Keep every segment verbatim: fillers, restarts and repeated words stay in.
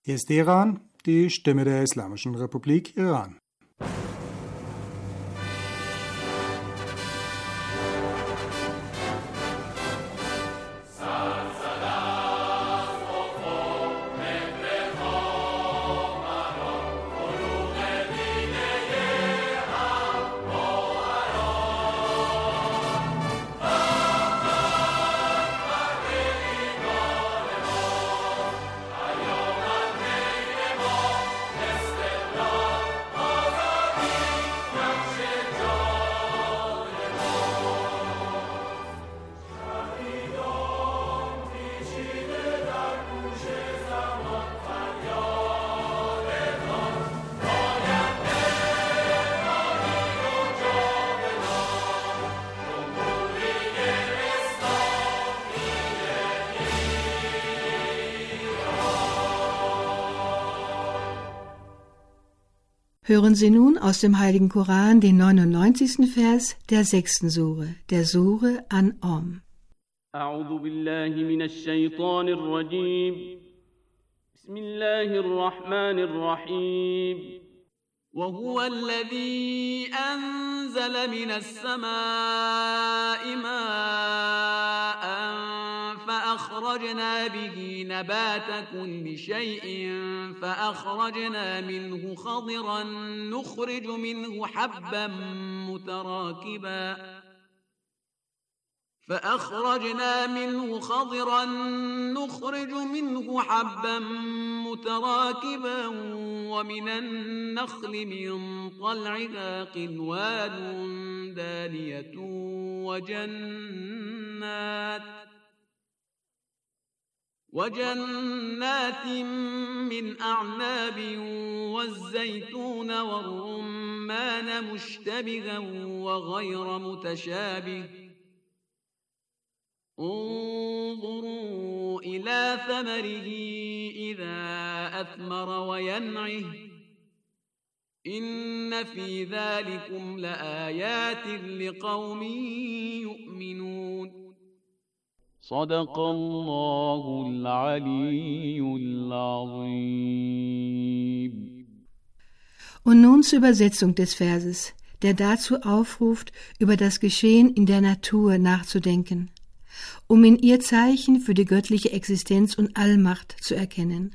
Hier ist Teheran, die Stimme der Islamischen Republik Iran. Hören Sie nun aus dem Heiligen Koran den neunundneunzigsten Vers der sechsten Sure, der Sure An'am. أعوذ بالله من الشيطان الرجيم بسم الله الرحمن الرحيم وهو الذي أنزل من السماء ماء فأخرجنا به نبات كل شيء فأخرجنا منه خضرا نخرج منه حبا متراكبا فأخرجنا منه خضرا نخرج منه حبا متراكبا ومن النخل من طلعها قنوان دانية وجنات وجنات من أعناب والزيتون والرمان مشتبها وغير متشابه انظروا إلى ثمره إذا أثمر وينعه إن في ذلكم لآيات لقوم يؤمنون صدق الله العلي العظيم. Und nun zur Übersetzung des Verses, der dazu aufruft, über das Geschehen in der Natur nachzudenken, um in ihr Zeichen für die göttliche Existenz und Allmacht zu erkennen.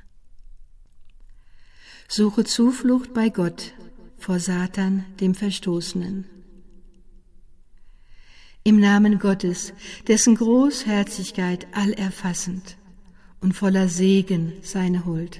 Suche Zuflucht bei Gott vor Satan, dem Verstoßenen. Im Namen Gottes, dessen Großherzigkeit allerfassend und voller Segen seine Huld.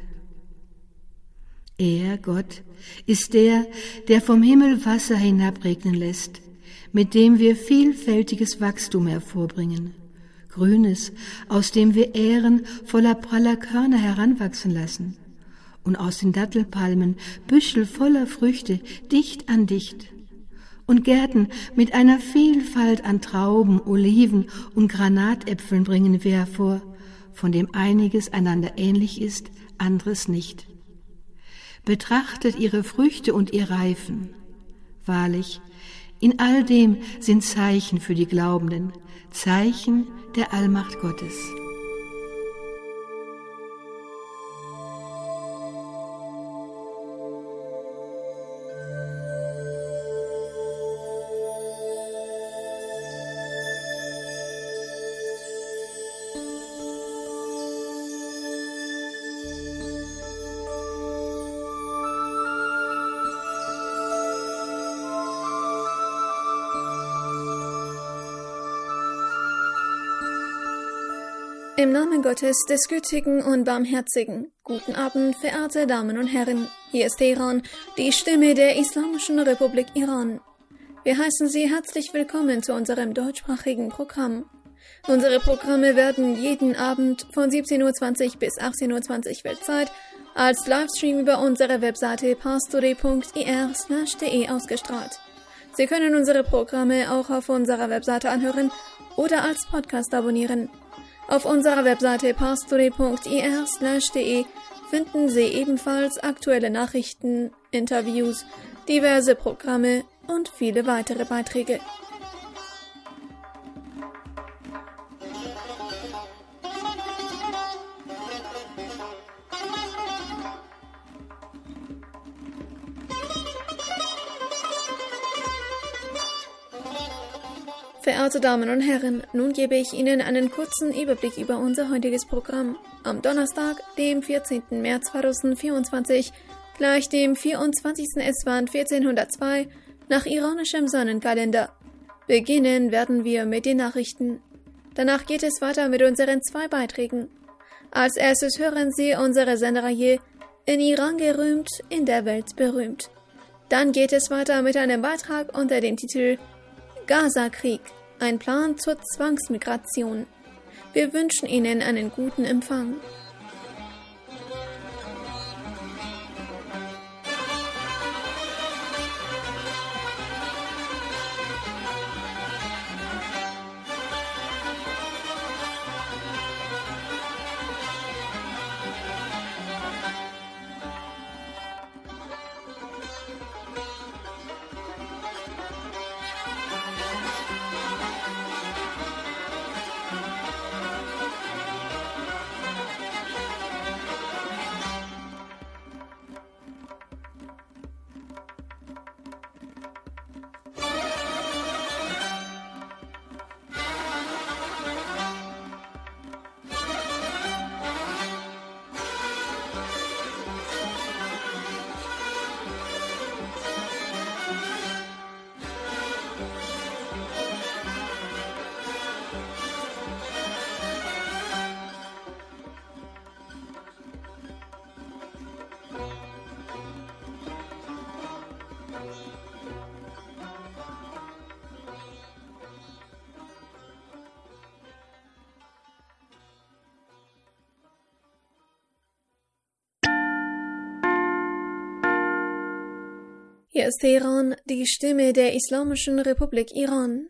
Er, Gott, ist der, der vom Himmel Wasser hinabregnen lässt, mit dem wir vielfältiges Wachstum hervorbringen, Grünes, aus dem wir Ähren voller praller Körner heranwachsen lassen, und aus den Dattelpalmen Büschel voller Früchte dicht an dicht, und Gärten mit einer Vielfalt an Trauben, Oliven und Granatäpfeln bringen wir hervor, von dem einiges einander ähnlich ist, anderes nicht. Betrachtet ihre Früchte und ihr Reifen. Wahrlich, in all dem sind Zeichen für die Glaubenden, Zeichen der Allmacht Gottes. Im Namen Gottes, des Gütigen und Barmherzigen. Guten Abend, verehrte Damen und Herren. Hier ist Teheran, die Stimme der Islamischen Republik Iran. Wir heißen Sie herzlich willkommen zu unserem deutschsprachigen Programm. Unsere Programme werden jeden Abend von siebzehn Uhr zwanzig bis achtzehn Uhr zwanzig Weltzeit als Livestream über unsere Webseite pastore punkt ir slash de ausgestrahlt. Sie können unsere Programme auch auf unserer Webseite anhören oder als Podcast abonnieren. Auf unserer Webseite pastore punkt ir slash de finden Sie ebenfalls aktuelle Nachrichten, Interviews, diverse Programme und viele weitere Beiträge. Verehrte Damen und Herren, nun gebe ich Ihnen einen kurzen Überblick über unser heutiges Programm. Am Donnerstag, dem vierzehnten März zweitausendvierundzwanzig, gleich dem vierundzwanzigsten Eswan vierzehnhundertzwei, nach iranischem Sonnenkalender. Beginnen werden wir mit den Nachrichten. Danach geht es weiter mit unseren zwei Beiträgen. Als erstes hören Sie unsere Sendereihe In Iran gerühmt, in der Welt berühmt. Dann geht es weiter mit einem Beitrag unter dem Titel Gaza-Krieg, ein Plan zur Zwangsmigration. Wir wünschen Ihnen einen guten Empfang. Hier ist Teheran, die Stimme der Islamischen Republik Iran.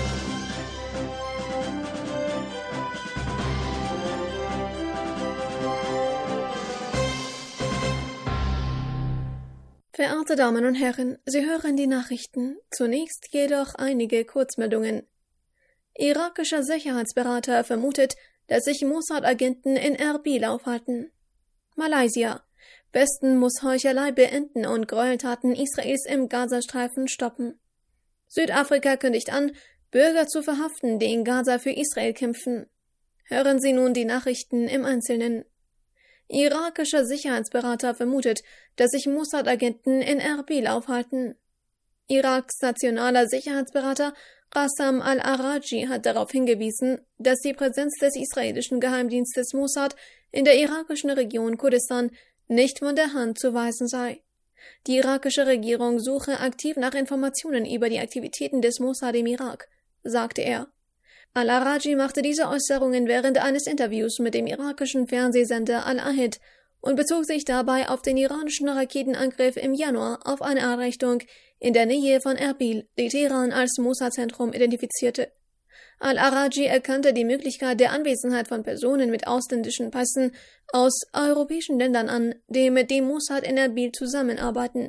Verehrte Damen und Herren, Sie hören die Nachrichten. Zunächst jedoch einige Kurzmeldungen. Irakischer Sicherheitsberater vermutet, dass sich Mossad-Agenten in Erbil aufhalten. Malaysia. Westen muss Heuchelei beenden und Gräueltaten Israels im Gazastreifen stoppen. Südafrika kündigt an, Bürger zu verhaften, die in Gaza für Israel kämpfen. Hören Sie nun die Nachrichten im Einzelnen. Irakischer Sicherheitsberater vermutet, dass sich Mossad-Agenten in Erbil aufhalten. Iraks nationaler Sicherheitsberater Qassam al-Araji hat darauf hingewiesen, dass die Präsenz des israelischen Geheimdienstes Mossad in der irakischen Region Kurdistan nicht von der Hand zu weisen sei. Die irakische Regierung suche aktiv nach Informationen über die Aktivitäten des Mossad im Irak, sagte er. Al-Araji machte diese Äußerungen während eines Interviews mit dem irakischen Fernsehsender Al-Ahid und bezog sich dabei auf den iranischen Raketenangriff im Januar auf eine Einrichtung in der Nähe von Erbil, die Teheran als Mossad-Zentrum identifizierte. Al-Araji erkannte die Möglichkeit der Anwesenheit von Personen mit ausländischen Pässen aus europäischen Ländern an, die mit dem Mossad in Erbil zusammenarbeiten.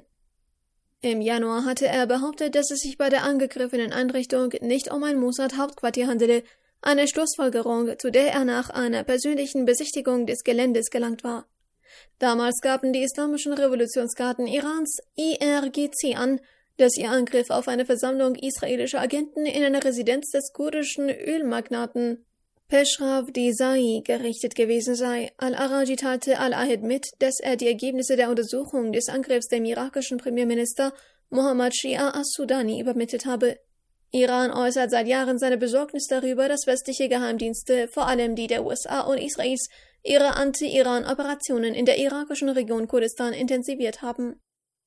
Im Januar hatte er behauptet, dass es sich bei der angegriffenen Einrichtung nicht um ein Mossad-Hauptquartier handele, eine Schlussfolgerung, zu der er nach einer persönlichen Besichtigung des Geländes gelangt war. Damals gaben die Islamischen Revolutionsgarden Irans I R G C an, dass ihr Angriff auf eine Versammlung israelischer Agenten in einer Residenz des kurdischen Ölmagnaten Peshrav Desai gerichtet gewesen sei. Al-Araji teilte Al-Ahid mit, dass er die Ergebnisse der Untersuchung des Angriffs dem irakischen Premierminister Mohammad Shia as-Sudani übermittelt habe. Iran äußert seit Jahren seine Besorgnis darüber, dass westliche Geheimdienste, vor allem die der U S A und Israels, ihre Anti-Iran-Operationen in der irakischen Region Kurdistan intensiviert haben.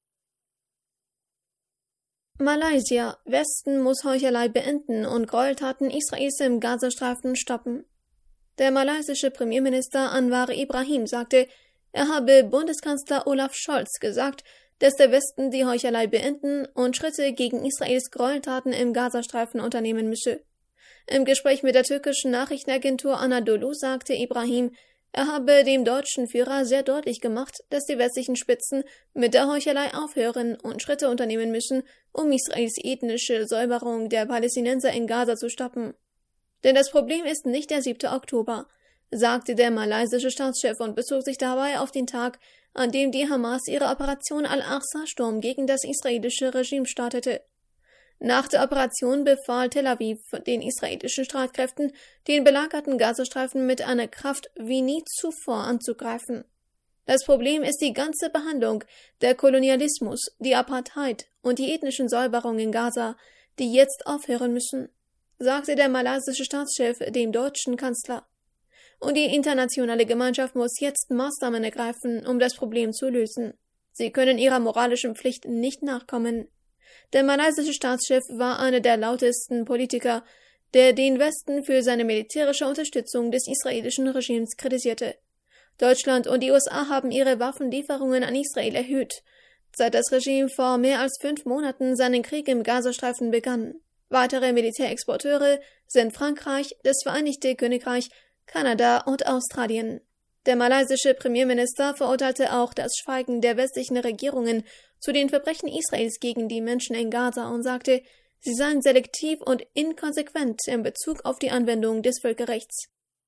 Malaysia. Westen muss Heuchelei beenden und Gräueltaten Israels im Gazastreifen stoppen. Der malaysische Premierminister Anwar Ibrahim sagte, er habe Bundeskanzler Olaf Scholz gesagt, dass der Westen die Heuchelei beenden und Schritte gegen Israels Gräueltaten im Gazastreifen unternehmen müsse. Im Gespräch mit der türkischen Nachrichtenagentur Anadolu sagte Ibrahim, er habe dem deutschen Führer sehr deutlich gemacht, dass die westlichen Spitzen mit der Heuchelei aufhören und Schritte unternehmen müssen, um Israels ethnische Säuberung der Palästinenser in Gaza zu stoppen. Denn das Problem ist nicht der siebte Oktober, sagte der malaysische Staatschef und bezog sich dabei auf den Tag, an dem die Hamas ihre Operation Al-Aqsa-Sturm gegen das israelische Regime startete. Nach der Operation befahl Tel Aviv den israelischen Streitkräften, den belagerten Gazastreifen mit einer Kraft wie nie zuvor anzugreifen. Das Problem ist die ganze Behandlung, der Kolonialismus, die Apartheid und die ethnischen Säuberungen in Gaza, die jetzt aufhören müssen, sagte der malaysische Staatschef dem deutschen Kanzler. Und die internationale Gemeinschaft muss jetzt Maßnahmen ergreifen, um das Problem zu lösen. Sie können ihrer moralischen Pflicht nicht nachkommen. Der malaysische Staatschef war einer der lautesten Politiker, der den Westen für seine militärische Unterstützung des israelischen Regimes kritisierte. Deutschland und die U S A haben ihre Waffenlieferungen an Israel erhöht, seit das Regime vor mehr als fünf Monaten seinen Krieg im Gazastreifen begann. Weitere Militärexporteure sind Frankreich, das Vereinigte Königreich, Kanada und Australien. Der malaysische Premierminister verurteilte auch das Schweigen der westlichen Regierungen zu den Verbrechen Israels gegen die Menschen in Gaza und sagte, sie seien selektiv und inkonsequent in Bezug auf die Anwendung des Völkerrechts.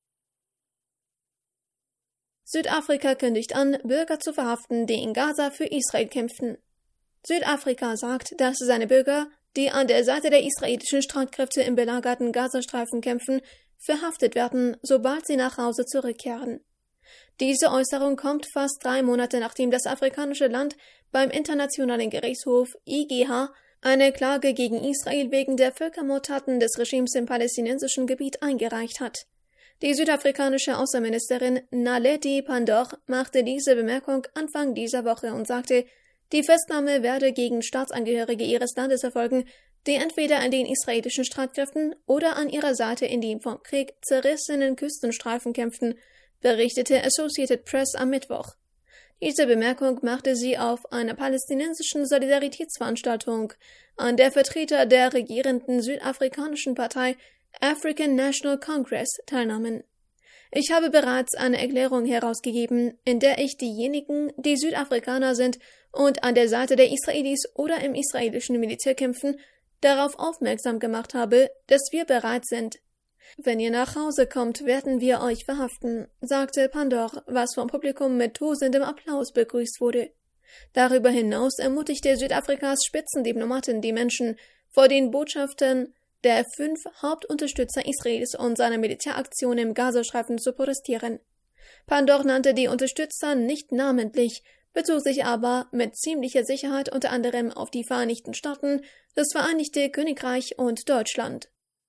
Südafrika kündigt an, Bürger zu verhaften, die in Gaza für Israel kämpfen. Südafrika sagt, dass seine Bürger, die an der Seite der israelischen Streitkräfte im belagerten Gazastreifen kämpfen, verhaftet werden, sobald sie nach Hause zurückkehren. Diese Äußerung kommt fast drei Monate nachdem das afrikanische Land beim Internationalen Gerichtshof I G H eine Klage gegen Israel wegen der Völkermordtaten des Regimes im palästinensischen Gebiet eingereicht hat. Die südafrikanische Außenministerin Naledi Pandor machte diese Bemerkung Anfang dieser Woche und sagte, die Festnahme werde gegen Staatsangehörige ihres Landes erfolgen, die entweder an den israelischen Streitkräften oder an ihrer Seite in dem vom Krieg zerrissenen Küstenstreifen kämpfen, berichtete Associated Press am Mittwoch. Diese Bemerkung machte sie auf einer palästinensischen Solidaritätsveranstaltung, an der Vertreter der regierenden südafrikanischen Partei African National Congress teilnahmen. Ich habe bereits eine Erklärung herausgegeben, in der ich diejenigen, die Südafrikaner sind und an der Seite der Israelis oder im israelischen Militär kämpfen, darauf aufmerksam gemacht habe, dass wir bereit sind. Wenn ihr nach Hause kommt, werden wir euch verhaften, sagte Pandor, was vom Publikum mit tosendem Applaus begrüßt wurde. Darüber hinaus ermutigte Südafrikas Spitzendiplomaten die Menschen, vor den Botschaftern der fünf Hauptunterstützer Israels und seiner Militäraktion im Gazastreifen zu protestieren. Pandor nannte die Unterstützer nicht namentlich, bezog sich aber mit ziemlicher Sicherheit unter anderem auf die Vereinigten Staaten, das Vereinigte Königreich und Deutschland.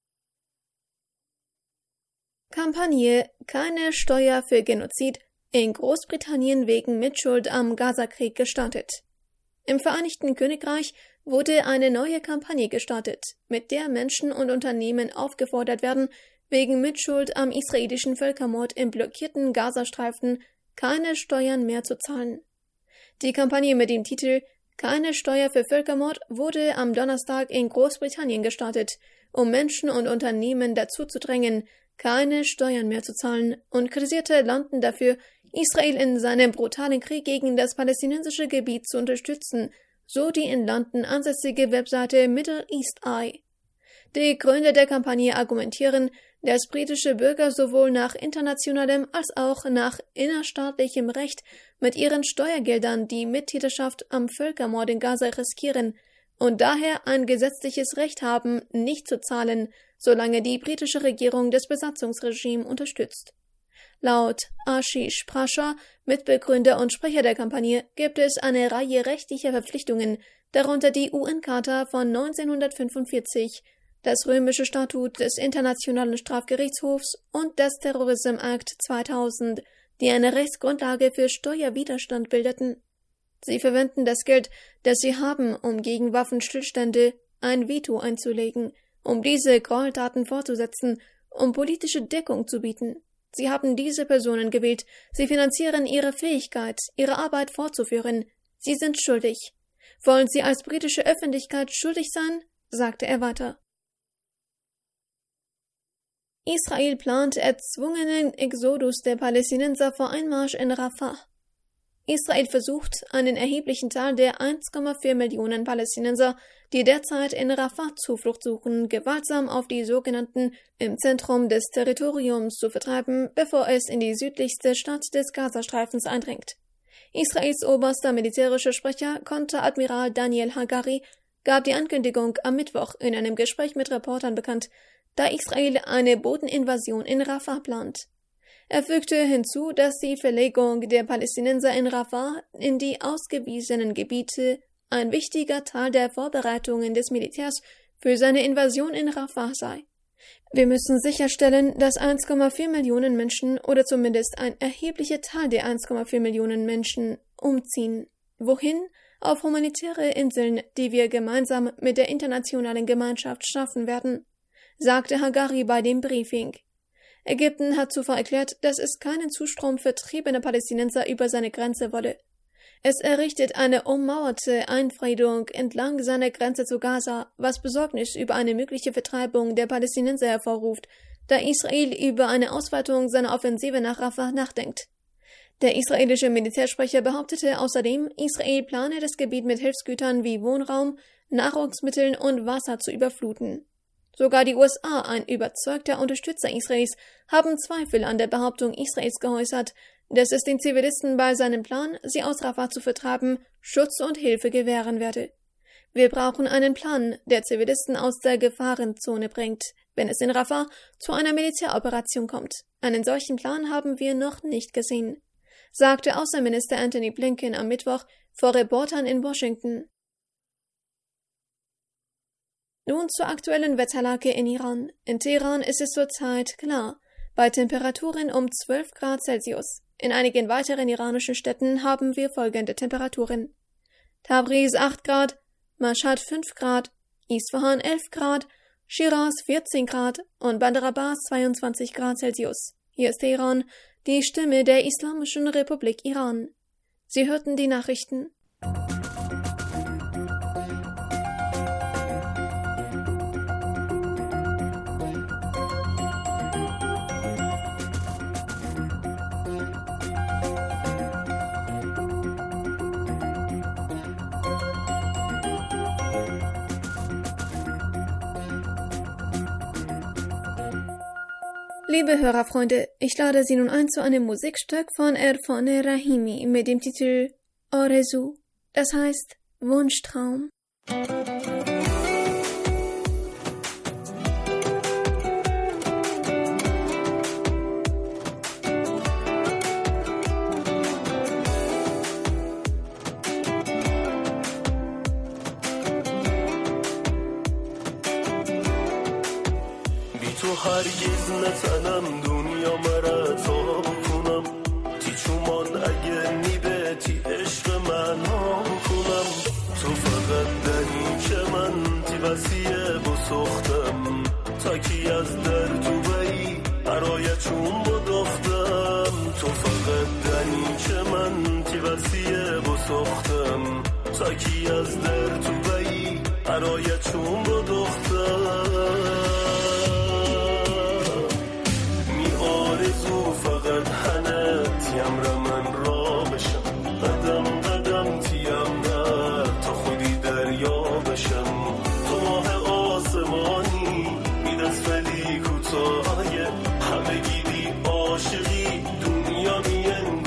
Kampagne Keine Steuer für Genozid in Großbritannien wegen Mitschuld am Gazakrieg gestartet. Im Vereinigten Königreich wurde eine neue Kampagne gestartet, mit der Menschen und Unternehmen aufgefordert werden, wegen Mitschuld am israelischen Völkermord im blockierten Gazastreifen keine Steuern mehr zu zahlen. Die Kampagne mit dem Titel Keine Steuer für Völkermord wurde am Donnerstag in Großbritannien gestartet, um Menschen und Unternehmen dazu zu drängen, keine Steuern mehr zu zahlen, und kritisierte London dafür, Israel in seinem brutalen Krieg gegen das palästinensische Gebiet zu unterstützen, so die in London ansässige Webseite Middle East Eye. Die Gründer der Kampagne argumentieren, dass britische Bürger sowohl nach internationalem als auch nach innerstaatlichem Recht mit ihren Steuergeldern die Mittäterschaft am Völkermord in Gaza riskieren und daher ein gesetzliches Recht haben, nicht zu zahlen, solange die britische Regierung das Besatzungsregime unterstützt. Laut Ashish Prasha, Mitbegründer und Sprecher der Kampagne, gibt es eine Reihe rechtlicher Verpflichtungen, darunter die U N-Charta von neunzehnhundertfünfundvierzig, das römische Statut des Internationalen Strafgerichtshofs und das Terrorism Act zweitausend, die eine Rechtsgrundlage für Steuerwiderstand bildeten. Sie verwenden das Geld, das sie haben, um gegen Waffenstillstände ein Veto einzulegen, um diese Gräueltaten fortzusetzen, um politische Deckung zu bieten. Sie haben diese Personen gewählt, sie finanzieren ihre Fähigkeit, ihre Arbeit fortzuführen. Sie sind schuldig. Wollen Sie als britische Öffentlichkeit schuldig sein? Sagte er weiter. Israel plant erzwungenen Exodus der Palästinenser vor Einmarsch in Rafah. Israel versucht, einen erheblichen Teil der eins Komma vier Millionen Palästinenser, die derzeit in Rafah Zuflucht suchen, gewaltsam auf die sogenannten im Zentrum des Territoriums zu vertreiben, bevor es in die südlichste Stadt des Gazastreifens eindringt. Israels oberster militärischer Sprecher, Konteradmiral Daniel Hagari, gab die Ankündigung am Mittwoch in einem Gespräch mit Reportern bekannt, da Israel eine Bodeninvasion in Rafah plant. Er fügte hinzu, dass die Verlegung der Palästinenser in Rafah in die ausgewiesenen Gebiete ein wichtiger Teil der Vorbereitungen des Militärs für seine Invasion in Rafah sei. Wir müssen sicherstellen, dass eins Komma vier Millionen Menschen oder zumindest ein erheblicher Teil der eins Komma vier Millionen Menschen umziehen. Wohin? Auf humanitäre Inseln, die wir gemeinsam mit der internationalen Gemeinschaft schaffen werden, sagte Hagari bei dem Briefing. Ägypten hat zuvor erklärt, dass es keinen Zustrom vertriebener Palästinenser über seine Grenze wolle. Es errichtet eine ummauerte Einfriedung entlang seiner Grenze zu Gaza, was Besorgnis über eine mögliche Vertreibung der Palästinenser hervorruft, da Israel über eine Ausweitung seiner Offensive nach Rafah nachdenkt. Der israelische Militärsprecher behauptete außerdem, Israel plane das Gebiet mit Hilfsgütern wie Wohnraum, Nahrungsmitteln und Wasser zu überfluten. Sogar die U S A, ein überzeugter Unterstützer Israels, haben Zweifel an der Behauptung Israels geäußert, dass es den Zivilisten bei seinem Plan, sie aus Rafah zu vertreiben, Schutz und Hilfe gewähren werde. Wir brauchen einen Plan, der Zivilisten aus der Gefahrenzone bringt, wenn es in Rafah zu einer Militäroperation kommt. Einen solchen Plan haben wir noch nicht gesehen, sagte Außenminister Antony Blinken am Mittwoch vor Reportern in Washington. Nun zur aktuellen Wetterlage in Iran. In Teheran ist es zurzeit klar, bei Temperaturen um zwölf Grad Celsius. In einigen weiteren iranischen Städten haben wir folgende Temperaturen: Tabriz acht Grad, Mashhad fünf Grad, Isfahan elf Grad, Shiraz vierzehn Grad und Bandar Abbas zweiundzwanzig Grad Celsius. Hier ist Teheran, die Stimme der Islamischen Republik Iran. Sie hörten die Nachrichten. Liebe Hörerfreunde, ich lade Sie nun ein zu einem Musikstück von Erfan Rahimi mit dem Titel Orezu, das heißt Wunschtraum. هرگز نتنم دنیا مرا تا بکنم تی چومان اگه میبتی عشق من ها بکنم تو فقط دنی که من تی وسیه بسختم تا کی از در تو بایی برای چون بدختم تو فقط دنی که من تی وسیه بسختم تا کی از در تو بایی برای چون بدختم فقط هنه تیم را من را بشم قدم قدم تیم نه تا خودی دریا بشم تو ماه آسمانی بی دست ولی کوتاهی همه گیدی عاشقی دنیا میین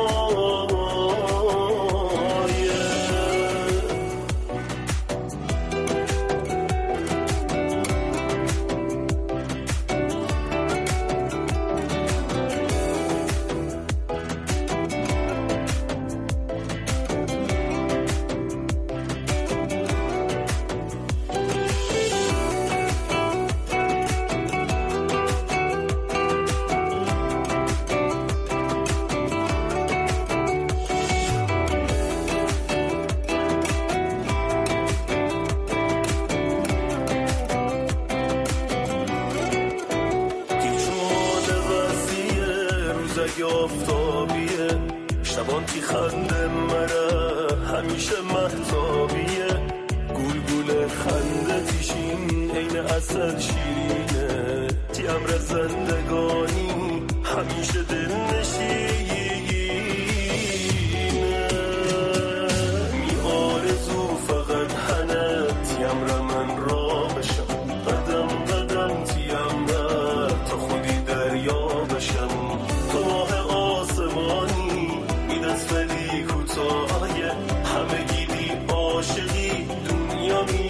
آفتابیه شبان تی خنده مره همیشه محتابیه گول گول خنده تیشین عین عسل شیرینه تی امر زندگانی همیشه دل نشینه می آرزو فقط هنه تی امر من را بشم قدم قدم تی امر تا خودی دریا بشم تو ماه آسمانی بی دست ولی کوتاهی همه گیدی عاشقی دنیا می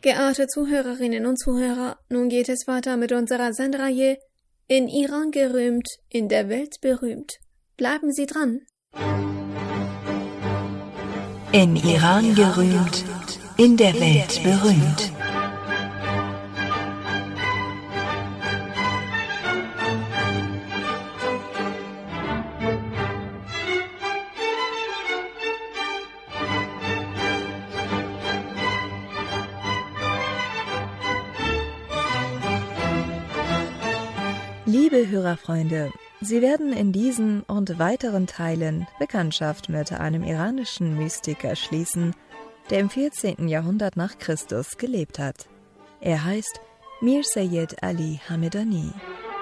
Geehrte Zuhörerinnen und Zuhörer, nun geht es weiter mit unserer Sendereihe In Iran gerühmt, in der Welt berühmt. Bleiben Sie dran. In Iran gerühmt, in der Welt berühmt. Liebe Hörerfreunde, Sie werden in diesen und weiteren Teilen Bekanntschaft mit einem iranischen Mystiker schließen, der im vierzehnten Jahrhundert nach Christus gelebt hat. Er heißt Mir Seyyed Ali Hamedani.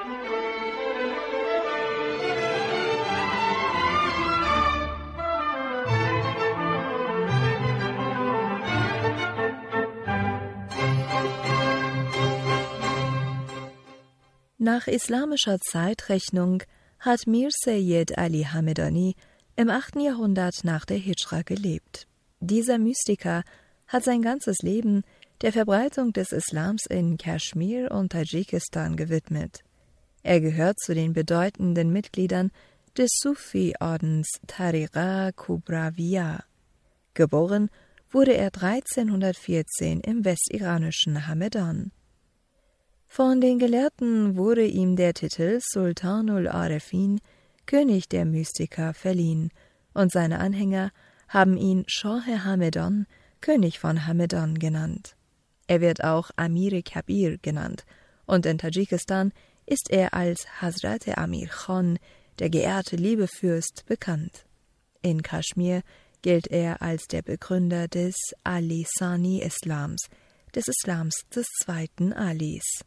Nach islamischer Zeitrechnung hat Mir Seyyed Ali Hamedani im achten Jahrhundert nach der Hijra gelebt. Dieser Mystiker hat sein ganzes Leben der Verbreitung des Islams in Kaschmir und Tadschikistan gewidmet. Er gehört zu den bedeutenden Mitgliedern des Sufi-Ordens Tariqa Kubrawiya. Geboren wurde er dreizehnhundertvierzehn im westiranischen Hamedan. Von den Gelehrten wurde ihm der Titel Sultanul Arifin, König der Mystiker, verliehen, und seine Anhänger haben ihn Shah Hamedan, König von Hamedan, genannt. Er wird auch Amir Kabir genannt, und in Tadschikistan ist er als Hazrat Amir Khan, der geehrte Liebefürst, bekannt. In Kaschmir gilt er als der Begründer des Ali-Sani-Islams, des Islams des zweiten Alis.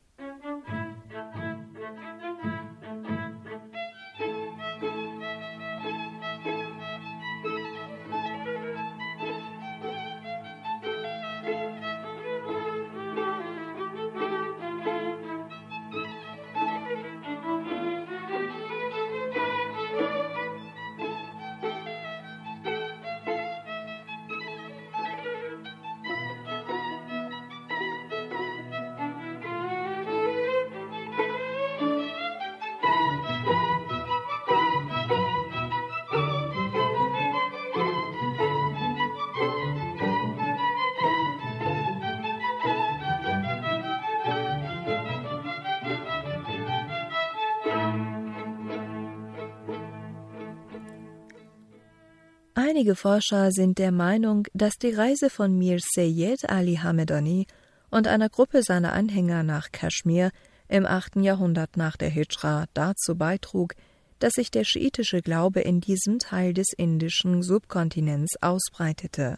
Einige Forscher sind der Meinung, dass die Reise von Mir Seyyed Ali Hamedani und einer Gruppe seiner Anhänger nach Kaschmir im achten Jahrhundert nach der Hijra dazu beitrug, dass sich der schiitische Glaube in diesem Teil des indischen Subkontinents ausbreitete.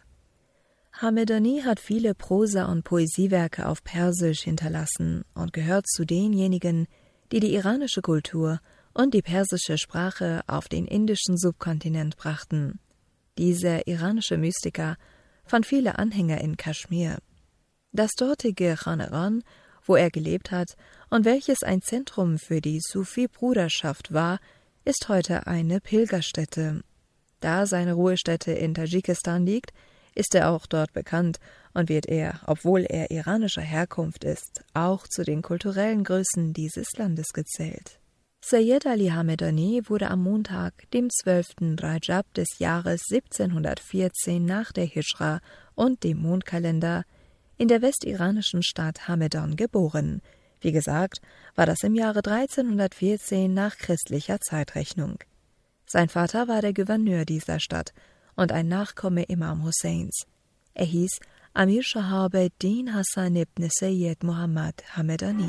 Hamedani hat viele Prosa- und Poesiewerke auf Persisch hinterlassen und gehört zu denjenigen, die die iranische Kultur und die persische Sprache auf den indischen Subkontinent brachten. Dieser iranische Mystiker fand viele Anhänger in Kaschmir. Das dortige Khaneran, wo er gelebt hat und welches ein Zentrum für die Sufi-Bruderschaft war, ist heute eine Pilgerstätte. Da seine Ruhestätte in Tadschikistan liegt, ist er auch dort bekannt und wird er, obwohl er iranischer Herkunft ist, auch zu den kulturellen Größen dieses Landes gezählt. Seyyed Ali Hamedani wurde am Montag, dem zwölften Rajab des Jahres siebzehnhundertvierzehn nach der Hijra und dem Mondkalender, in der westiranischen Stadt Hamedan geboren. Wie gesagt, war das im Jahre dreizehnhundertvierzehn nach christlicher Zeitrechnung. Sein Vater war der Gouverneur dieser Stadt und ein Nachkomme Imam Husseins. Er hieß Amir Shahabuddin Hassan ibn Seyyed Muhammad Hamedani.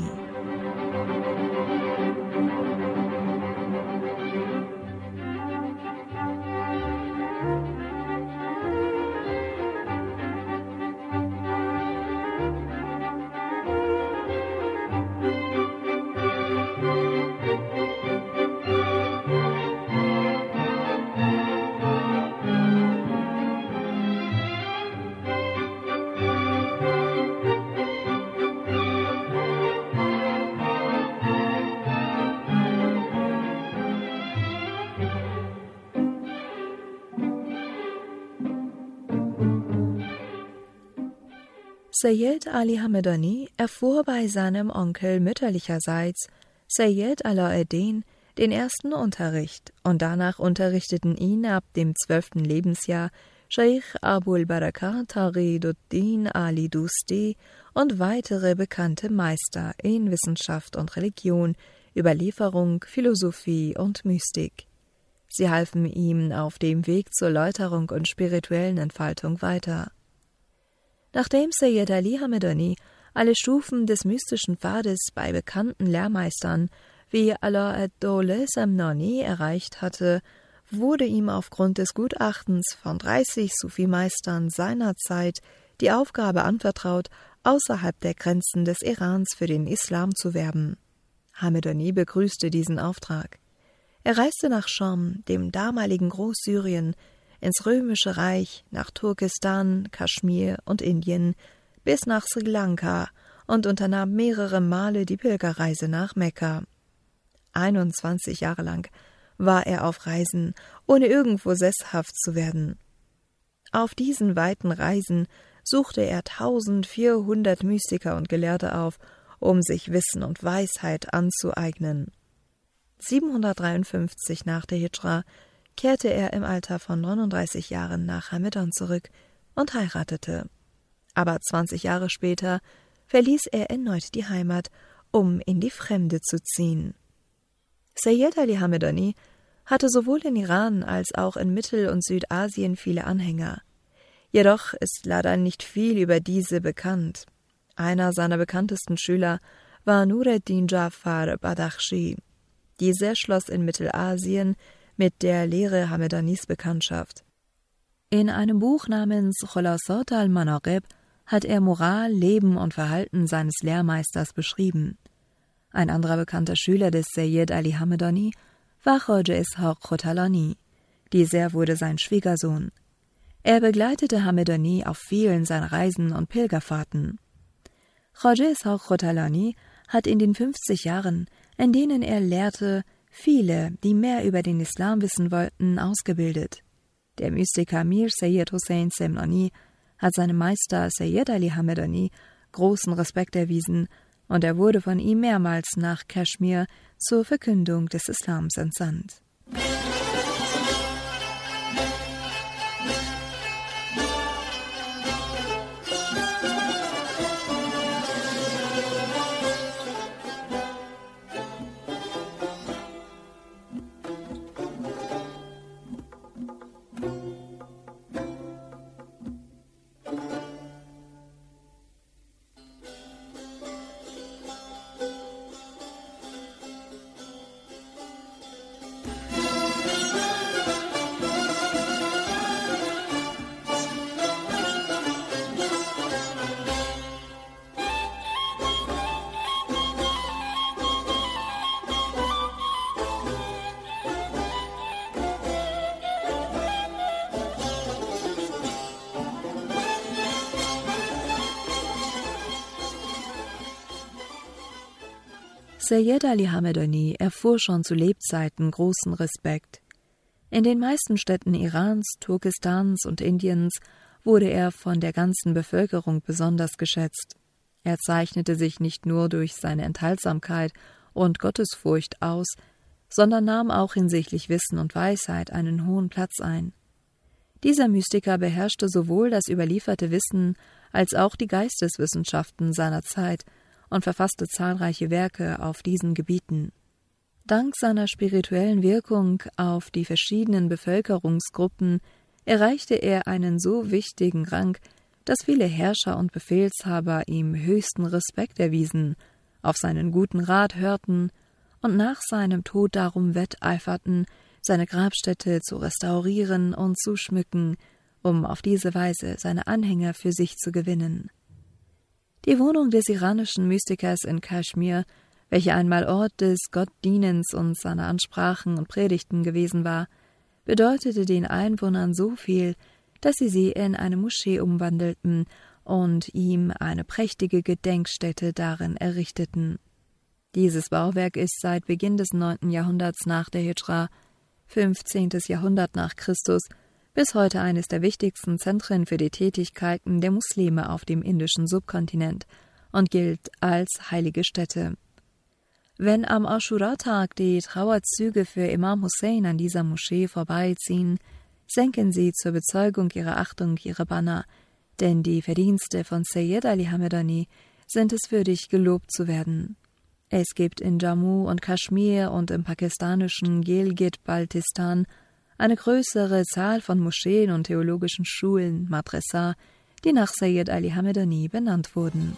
Sayyid Ali Hamedani erfuhr bei seinem Onkel mütterlicherseits, Sayyid Alauddin, den ersten Unterricht, und danach unterrichteten ihn ab dem zwölften Lebensjahr Scheich Abul Barakat Taghiduddin Ali Dusti und weitere bekannte Meister in Wissenschaft und Religion, Überlieferung, Philosophie und Mystik. Sie halfen ihm auf dem Weg zur Läuterung und spirituellen Entfaltung weiter. Nachdem Sayyid Ali Hamedani alle Stufen des mystischen Pfades bei bekannten Lehrmeistern wie Ala-ad-Dawla Samnani erreicht hatte, wurde ihm aufgrund des Gutachtens von dreißig Sufi-Meistern seiner Zeit die Aufgabe anvertraut, außerhalb der Grenzen des Irans für den Islam zu werben. Hamedani begrüßte diesen Auftrag. Er reiste nach Scham, dem damaligen Großsyrien, ins Römische Reich, nach Turkestan, Kaschmir und Indien, bis nach Sri Lanka und unternahm mehrere Male die Pilgerreise nach Mekka. einundzwanzig Jahre lang war er auf Reisen, ohne irgendwo sesshaft zu werden. Auf diesen weiten Reisen suchte er eintausendvierhundert Mystiker und Gelehrte auf, um sich Wissen und Weisheit anzueignen. siebenhundertdreiundfünfzig nach der Hijra kehrte er im Alter von neununddreißig Jahren nach Hamadan zurück und heiratete. Aber zwanzig Jahre später verließ er erneut die Heimat, um in die Fremde zu ziehen. Sayyid Ali Hamedani hatte sowohl in Iran als auch in Mittel- und Südasien viele Anhänger. Jedoch ist leider nicht viel über diese bekannt. Einer seiner bekanntesten Schüler war Nureddin Jafar Badakhshi. Dieser schloss in Mittelasien mit der Lehre Hamedanis Bekanntschaft. In einem Buch namens Khulasat al-Manaqib hat er Moral, Leben und Verhalten seines Lehrmeisters beschrieben. Ein anderer bekannter Schüler des Sayyid Ali Hamedani war Khwaja Ishaq Khotalani. Dieser wurde sein Schwiegersohn. Er begleitete Hamedani auf vielen seiner Reisen und Pilgerfahrten. Khwaja Ishaq Khotalani hat in den fünfzig Jahren, in denen er lehrte, viele, die mehr über den Islam wissen wollten, ausgebildet. Der Mystiker Mir Sayyid Hussein Semnani hat seinem Meister Sayyid Ali Hamedani großen Respekt erwiesen und er wurde von ihm mehrmals nach Kaschmir zur Verkündung des Islams entsandt. Sayyid Ali Hamedani erfuhr schon zu Lebzeiten großen Respekt. In den meisten Städten Irans, Turkestans und Indiens wurde er von der ganzen Bevölkerung besonders geschätzt. Er zeichnete sich nicht nur durch seine Enthaltsamkeit und Gottesfurcht aus, sondern nahm auch hinsichtlich Wissen und Weisheit einen hohen Platz ein. Dieser Mystiker beherrschte sowohl das überlieferte Wissen als auch die Geisteswissenschaften seiner Zeit und verfasste zahlreiche Werke auf diesen Gebieten. Dank seiner spirituellen Wirkung auf die verschiedenen Bevölkerungsgruppen erreichte er einen so wichtigen Rang, dass viele Herrscher und Befehlshaber ihm höchsten Respekt erwiesen, auf seinen guten Rat hörten und nach seinem Tod darum wetteiferten, seine Grabstätte zu restaurieren und zu schmücken, um auf diese Weise seine Anhänger für sich zu gewinnen. Die Wohnung des iranischen Mystikers in Kaschmir, welche einmal Ort des Gottdienens und seiner Ansprachen und Predigten gewesen war, bedeutete den Einwohnern so viel, dass sie sie in eine Moschee umwandelten und ihm eine prächtige Gedenkstätte darin errichteten. Dieses Bauwerk ist seit Beginn des neunten Jahrhunderts nach der Hijra, fünfzehnten Jahrhundert nach Christus, bis heute eines der wichtigsten Zentren für die Tätigkeiten der Muslime auf dem indischen Subkontinent und gilt als heilige Stätte. Wenn am Aschura-Tag die Trauerzüge für Imam Hussein an dieser Moschee vorbeiziehen, senken sie zur Bezeugung ihrer Achtung ihre Banner, denn die Verdienste von Sayyid Ali Hamedani sind es würdig, gelobt zu werden. Es gibt in Jammu und Kaschmir und im pakistanischen Gilgit-Baltistan eine größere Zahl von Moscheen und theologischen Schulen, Madrasa, die nach Sayyid Ali Hamedani benannt wurden.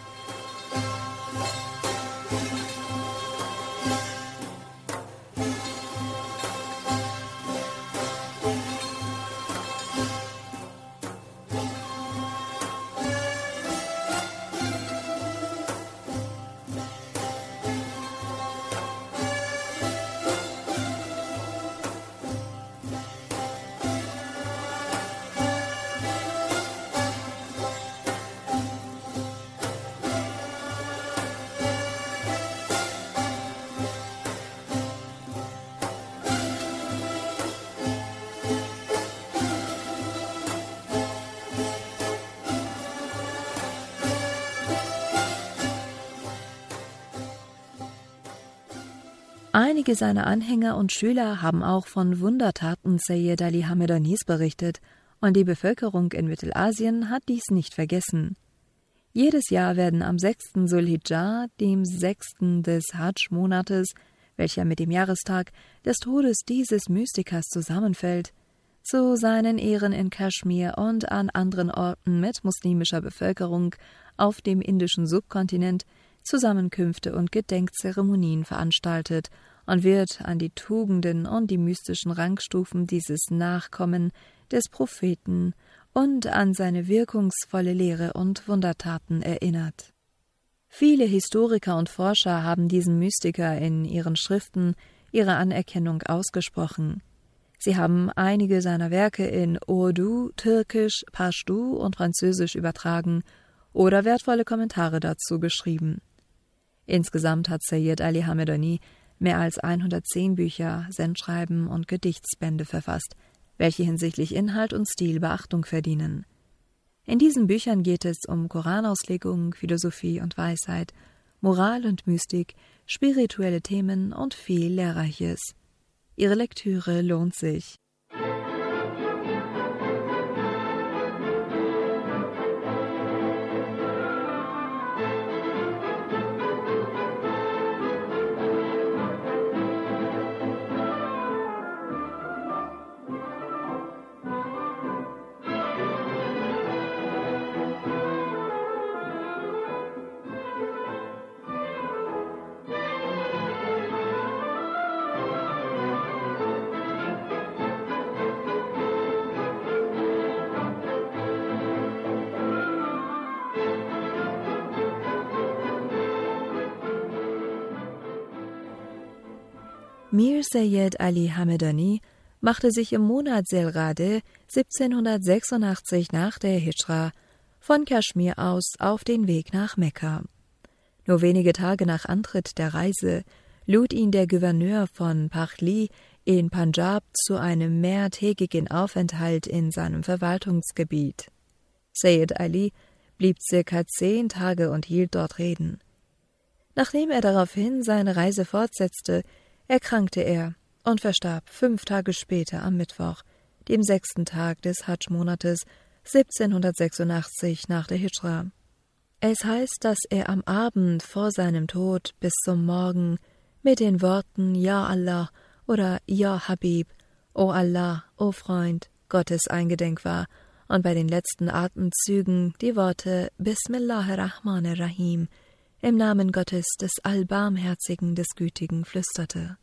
Einige seiner Anhänger und Schüler haben auch von Wundertaten Sayyid Ali Hamedanis berichtet, und die Bevölkerung in Mittelasien hat dies nicht vergessen. Jedes Jahr werden am sechsten Sulhidja, dem sechsten des Hadsch-Monates, welcher mit dem Jahrestag des Todes dieses Mystikers zusammenfällt, zu seinen Ehren in Kaschmir und an anderen Orten mit muslimischer Bevölkerung auf dem indischen Subkontinent Zusammenkünfte und Gedenkzeremonien veranstaltet und wird an die Tugenden und die mystischen Rangstufen dieses Nachkommen des Propheten und an seine wirkungsvolle Lehre und Wundertaten erinnert. Viele Historiker und Forscher haben diesem Mystiker in ihren Schriften ihre Anerkennung ausgesprochen. Sie haben einige seiner Werke in Urdu, Türkisch, Pashtu und Französisch übertragen oder wertvolle Kommentare dazu geschrieben. Insgesamt hat Sayyid Ali Hamedani mehr als hundertzehn Bücher, Sendschreiben und Gedichtsbände verfasst, welche hinsichtlich Inhalt und Stil Beachtung verdienen. In diesen Büchern geht es um Koranauslegung, Philosophie und Weisheit, Moral und Mystik, spirituelle Themen und viel Lehrreiches. Ihre Lektüre lohnt sich. Mir Sayyid Ali Hamedani machte sich im Monat Zelrade siebzehnhundertsechsundachtzig nach der Hijra von Kaschmir aus auf den Weg nach Mekka. Nur wenige Tage nach Antritt der Reise lud ihn der Gouverneur von Pachli in Punjab zu einem mehrtägigen Aufenthalt in seinem Verwaltungsgebiet. Sayyid Ali blieb circa zehn Tage und hielt dort Reden. Nachdem er daraufhin seine Reise fortsetzte, erkrankte er und verstarb fünf Tage später am Mittwoch, dem sechsten Tag des Hadsch-Monates siebzehnhundertsechsundachtzig nach der Hijra. Es heißt, dass er am Abend vor seinem Tod bis zum Morgen mit den Worten Ja Allah oder Ja Habib, O Allah, O Freund, Gottes eingedenk war und bei den letzten Atemzügen die Worte Bismillahirrahmanirrahim im Namen Gottes des Allbarmherzigen, des Gütigen flüsterte.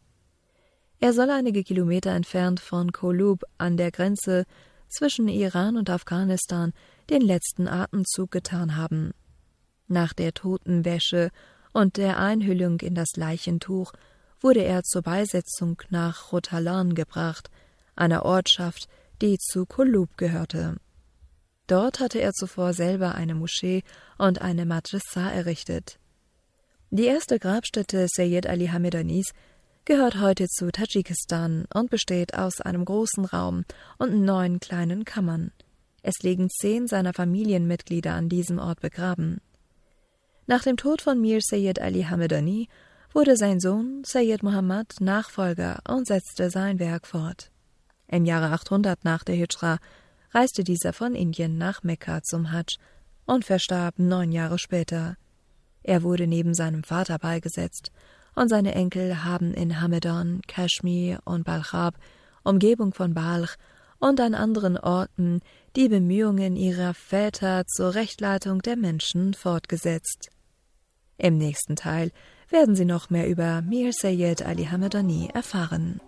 Er soll einige Kilometer entfernt von Kolub an der Grenze zwischen Iran und Afghanistan den letzten Atemzug getan haben. Nach der Totenwäsche und der Einhüllung in das Leichentuch wurde er zur Beisetzung nach Rotalan gebracht, einer Ortschaft, die zu Kolub gehörte. Dort hatte er zuvor selber eine Moschee und eine Madrasa errichtet. Die erste Grabstätte Sayyid Ali Hamedanis gehört heute zu Tadschikistan und besteht aus einem großen Raum und neun kleinen Kammern. Es liegen zehn seiner Familienmitglieder an diesem Ort begraben. Nach dem Tod von Mir Seyyed Ali Hamedani wurde sein Sohn Seyyed Muhammad Nachfolger und setzte sein Werk fort. Im Jahre achthundert nach der Hijra reiste dieser von Indien nach Mekka zum Hadsch und verstarb neun Jahre später. Er wurde neben seinem Vater beigesetzt und seine Enkel haben in Hamedan, Kaschmir und Balchab, Umgebung von Balch und an anderen Orten die Bemühungen ihrer Väter zur Rechtleitung der Menschen fortgesetzt. Im nächsten Teil werden Sie noch mehr über Mir Seyyed Ali Hamedani erfahren.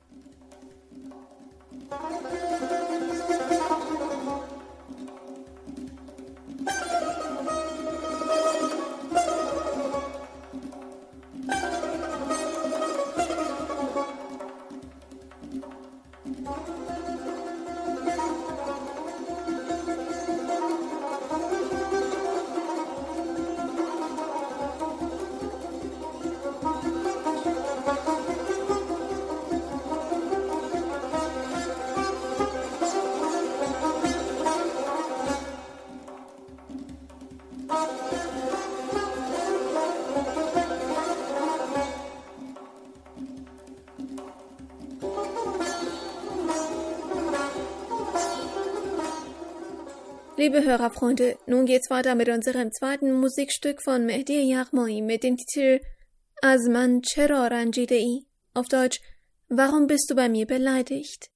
Liebe Hörerfreunde, nun geht's weiter mit unserem zweiten Musikstück von Mehdi Yaghmai mit dem Titel Az man chera ranjide-i, auf Deutsch, Warum bist du bei mir beleidigt?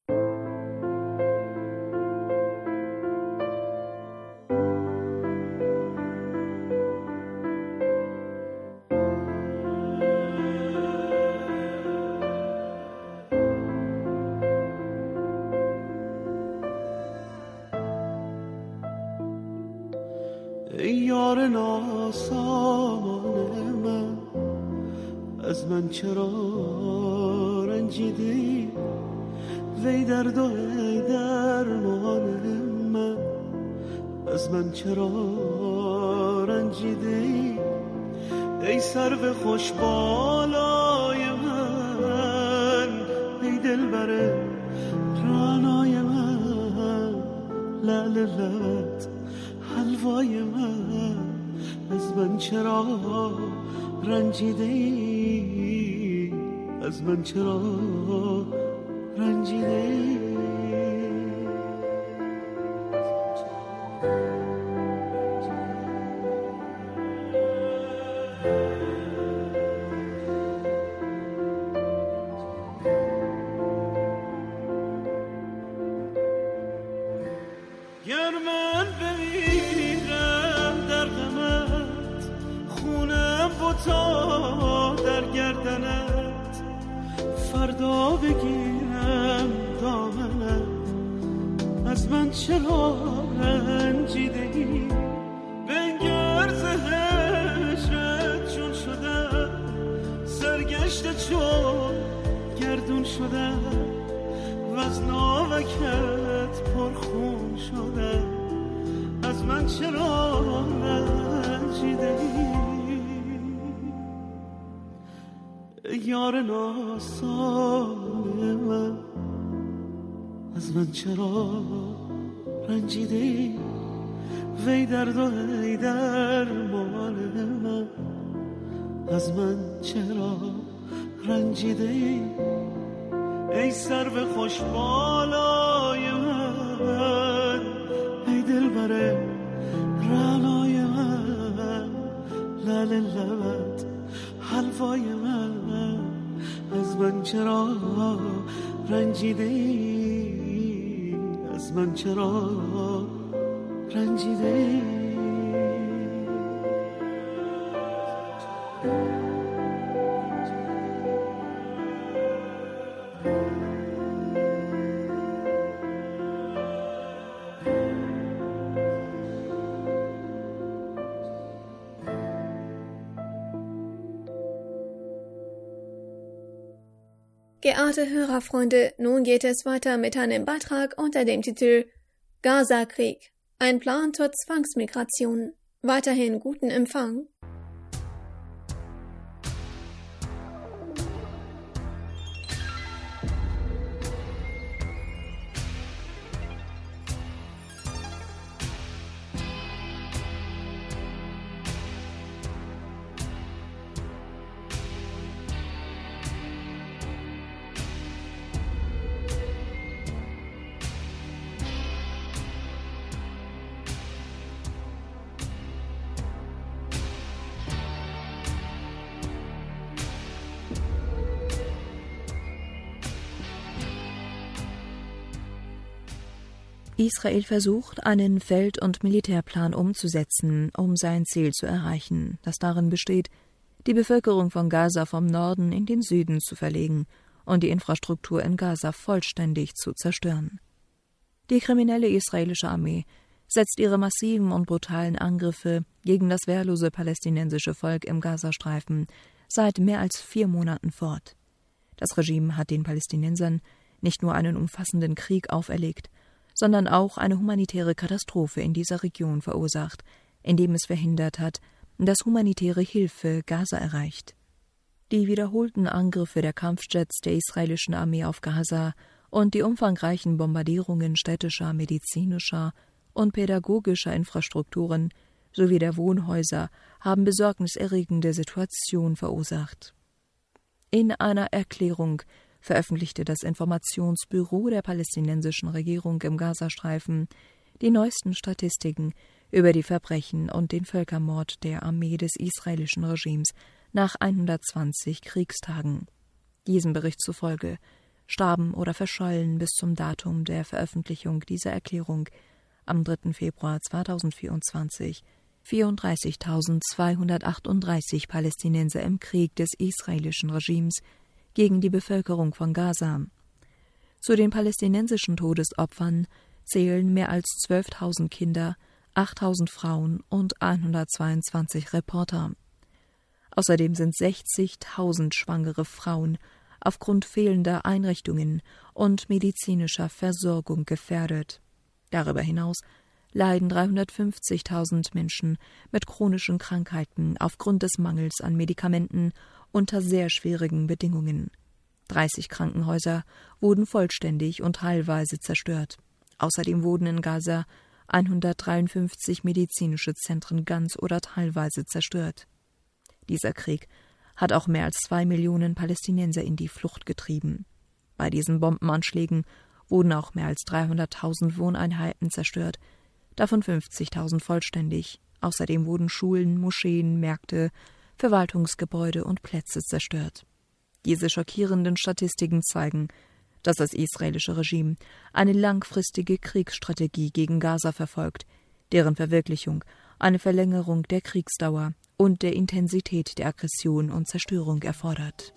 ای یار ناسامان من از من چرا رنجیدی وی درد و ای درمان من از من چرا رنجیدی ای سرو خوش بالای من ای دلبر رعنای من لعل لبت حلوای من از من چرا رنجیده ای از من چرا رنجیده ای تا در گردنت فردا بگیرم دامنت از من چرا رنجیدگی بنگر زهشت چون شده سرگشته چون گردون شده و از ناوکت پرخون شده از من چرا رنجیدگی یار ناسان من از من چرا رنجیده ای وی درد و ای درمان من از من چرا رنجیده ای ای سرو خوش بالای من ای دلبر رعنای من لعل لبت حلوای من از من چرا رنجیده ای از من چرا رنجیده ای Geehrte Hörerfreunde, nun geht es weiter mit einem Beitrag unter dem Titel Gaza-Krieg, ein Plan zur Zwangsmigration. Weiterhin guten Empfang. Israel versucht, einen Feld- und Militärplan umzusetzen, um sein Ziel zu erreichen, das darin besteht, die Bevölkerung von Gaza vom Norden in den Süden zu verlegen und die Infrastruktur in Gaza vollständig zu zerstören. Die kriminelle israelische Armee setzt ihre massiven und brutalen Angriffe gegen das wehrlose palästinensische Volk im Gazastreifen seit mehr als vier Monaten fort. Das Regime hat den Palästinensern nicht nur einen umfassenden Krieg auferlegt, sondern auch eine humanitäre Katastrophe in dieser Region verursacht, indem es verhindert hat, dass humanitäre Hilfe Gaza erreicht. Die wiederholten Angriffe der Kampfjets der israelischen Armee auf Gaza und die umfangreichen Bombardierungen städtischer, medizinischer und pädagogischer Infrastrukturen sowie der Wohnhäuser haben besorgniserregende Situationen verursacht. In einer Erklärung veröffentlichte das Informationsbüro der palästinensischen Regierung im Gazastreifen die neuesten Statistiken über die Verbrechen und den Völkermord der Armee des israelischen Regimes nach hundertzwanzig Kriegstagen. Diesem Bericht zufolge starben oder verschollen bis zum Datum der Veröffentlichung dieser Erklärung am dritten Februar zweitausendvierundzwanzig vierunddreißigtausendzweihundertachtunddreißig Palästinenser im Krieg des israelischen Regimes gegen die Bevölkerung von Gaza. Zu den palästinensischen Todesopfern zählen mehr als zwölftausend Kinder, achttausend Frauen und hundertzweiundzwanzig Reporter. Außerdem sind sechzigtausend schwangere Frauen aufgrund fehlender Einrichtungen und medizinischer Versorgung gefährdet. Darüber hinaus leiden dreihundertfünfzigtausend Menschen mit chronischen Krankheiten aufgrund des Mangels an Medikamenten unter sehr schwierigen Bedingungen. dreißig Krankenhäuser wurden vollständig und teilweise zerstört. Außerdem wurden in Gaza hundertdreiundfünfzig medizinische Zentren ganz oder teilweise zerstört. Dieser Krieg hat auch mehr als zwei Millionen Palästinenser in die Flucht getrieben. Bei diesen Bombenanschlägen wurden auch mehr als dreihunderttausend Wohneinheiten zerstört, davon fünfzigtausend vollständig. Außerdem wurden Schulen, Moscheen, Märkte, Verwaltungsgebäude und Plätze zerstört. Diese schockierenden Statistiken zeigen, dass das israelische Regime eine langfristige Kriegsstrategie gegen Gaza verfolgt, deren Verwirklichung eine Verlängerung der Kriegsdauer und der Intensität der Aggression und Zerstörung erfordert.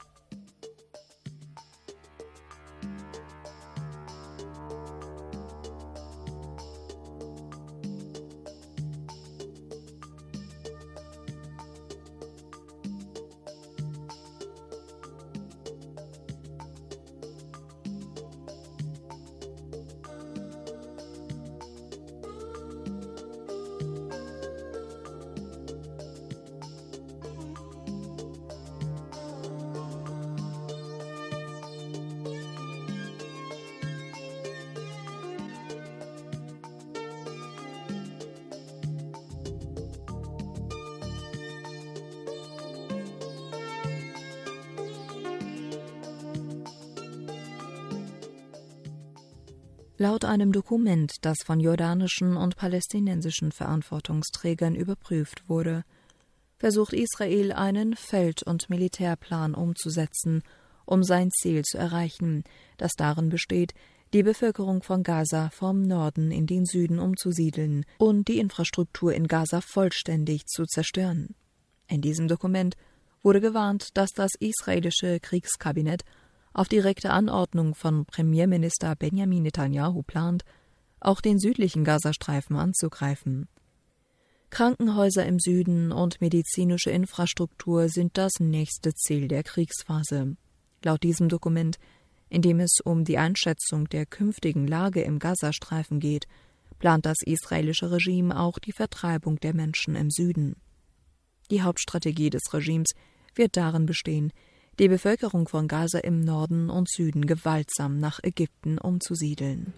Laut einem Dokument, das von jordanischen und palästinensischen Verantwortungsträgern überprüft wurde, versucht Israel einen Feld- und Militärplan umzusetzen, um sein Ziel zu erreichen, das darin besteht, die Bevölkerung von Gaza vom Norden in den Süden umzusiedeln und die Infrastruktur in Gaza vollständig zu zerstören. In diesem Dokument wurde gewarnt, dass das israelische Kriegskabinett auf direkte Anordnung von Premierminister Benjamin Netanyahu plant, auch den südlichen Gazastreifen anzugreifen. Krankenhäuser im Süden und medizinische Infrastruktur sind das nächste Ziel der Kriegsphase. Laut diesem Dokument, in dem es um die Einschätzung der künftigen Lage im Gazastreifen geht, plant das israelische Regime auch die Vertreibung der Menschen im Süden. Die Hauptstrategie des Regimes wird darin bestehen, die Bevölkerung von Gaza im Norden und Süden gewaltsam nach Ägypten umzusiedeln.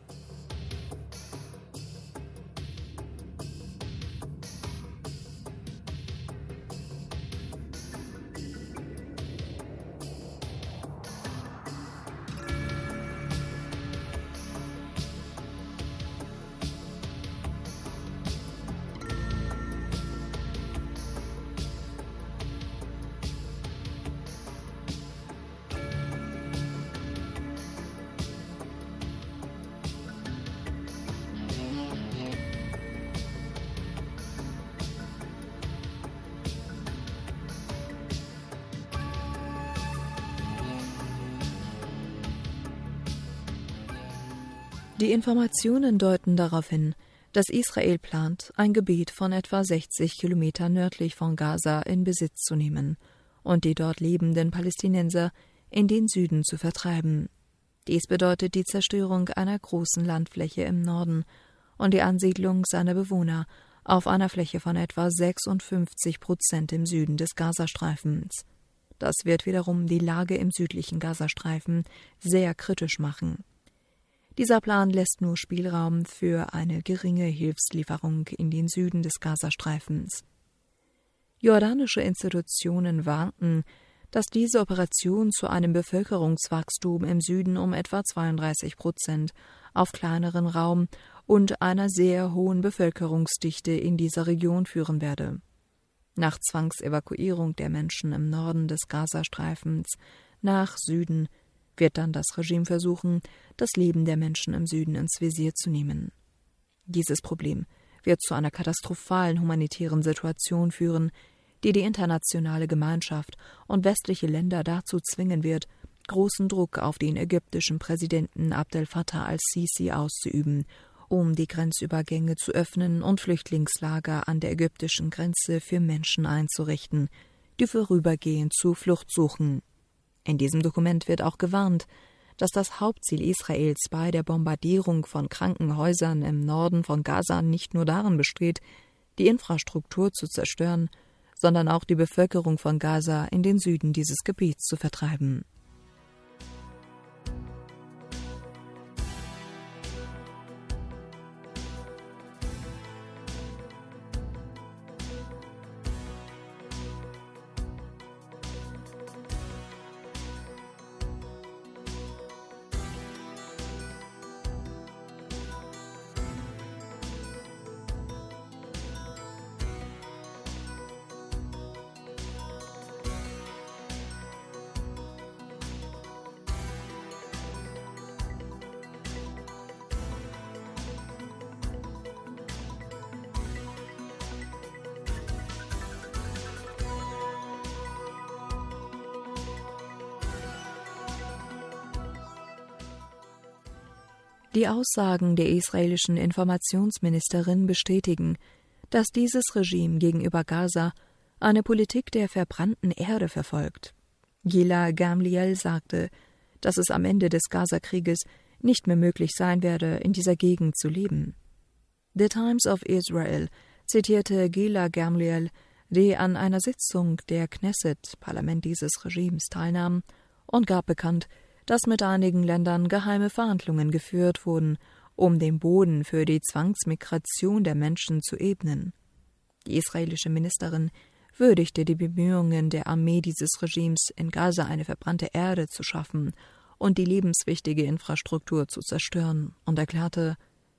Die Informationen deuten darauf hin, dass Israel plant, ein Gebiet von etwa sechzig Kilometer nördlich von Gaza in Besitz zu nehmen und die dort lebenden Palästinenser in den Süden zu vertreiben. Dies bedeutet die Zerstörung einer großen Landfläche im Norden und die Ansiedlung seiner Bewohner auf einer Fläche von etwa sechsundfünfzig Prozent im Süden des Gazastreifens. Das wird wiederum die Lage im südlichen Gazastreifen sehr kritisch machen. Dieser Plan lässt nur Spielraum für eine geringe Hilfslieferung in den Süden des Gazastreifens. Jordanische Institutionen warnten, dass diese Operation zu einem Bevölkerungswachstum im Süden um etwa zweiunddreißig Prozent auf kleineren Raum und einer sehr hohen Bevölkerungsdichte in dieser Region führen werde. Nach Zwangsevakuierung der Menschen im Norden des Gazastreifens nach Süden wird dann das Regime versuchen, das Leben der Menschen im Süden ins Visier zu nehmen. Dieses Problem wird zu einer katastrophalen humanitären Situation führen, die die internationale Gemeinschaft und westliche Länder dazu zwingen wird, großen Druck auf den ägyptischen Präsidenten Abdel Fattah al-Sisi auszuüben, um die Grenzübergänge zu öffnen und Flüchtlingslager an der ägyptischen Grenze für Menschen einzurichten, die vorübergehend Zuflucht suchen. In diesem Dokument wird auch gewarnt, dass das Hauptziel Israels bei der Bombardierung von Krankenhäusern im Norden von Gaza nicht nur darin besteht, die Infrastruktur zu zerstören, sondern auch die Bevölkerung von Gaza in den Süden dieses Gebiets zu vertreiben. Die Aussagen der israelischen Informationsministerin bestätigen, dass dieses Regime gegenüber Gaza eine Politik der verbrannten Erde verfolgt. Gila Gamliel sagte, dass es am Ende des Gaza-Krieges nicht mehr möglich sein werde, in dieser Gegend zu leben. The Times of Israel zitierte Gila Gamliel, die an einer Sitzung der Knesset, Parlament dieses Regimes, teilnahm, und gab bekannt, dass mit einigen Ländern geheime Verhandlungen geführt wurden, um den Boden für die Zwangsmigration der Menschen zu ebnen. Die israelische Ministerin würdigte die Bemühungen der Armee dieses Regimes, in Gaza eine verbrannte Erde zu schaffen und die lebenswichtige Infrastruktur zu zerstören, und erklärte,